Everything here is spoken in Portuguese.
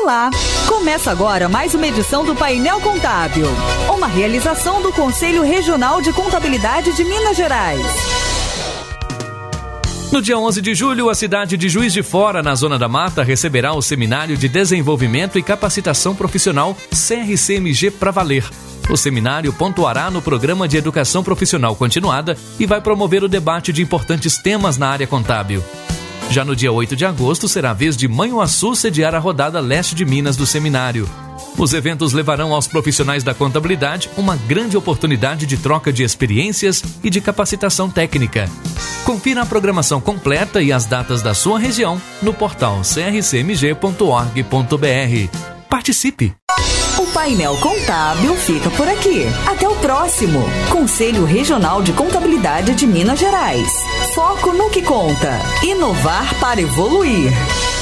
Olá! Começa agora mais uma edição do Painel Contábil, uma realização do Conselho Regional de Contabilidade de Minas Gerais. No dia 11 de julho, a cidade de Juiz de Fora, na Zona da Mata, receberá o Seminário de Desenvolvimento e Capacitação Profissional CRCMG pra Valer. O seminário pontuará no Programa de Educação Profissional Continuada e vai promover o debate de importantes temas na área contábil. Já no dia 8 de agosto, será a vez de Manhuaçu sediar a rodada leste de Minas do seminário. Os eventos levarão aos profissionais da contabilidade uma grande oportunidade de troca de experiências e de capacitação técnica. Confira a programação completa e as datas da sua região no portal crcmg.org.br. Participe! O Painel Contábil fica por aqui. Até o próximo. Conselho Regional de Contabilidade de Minas Gerais. Foco no que conta. Inovar para evoluir.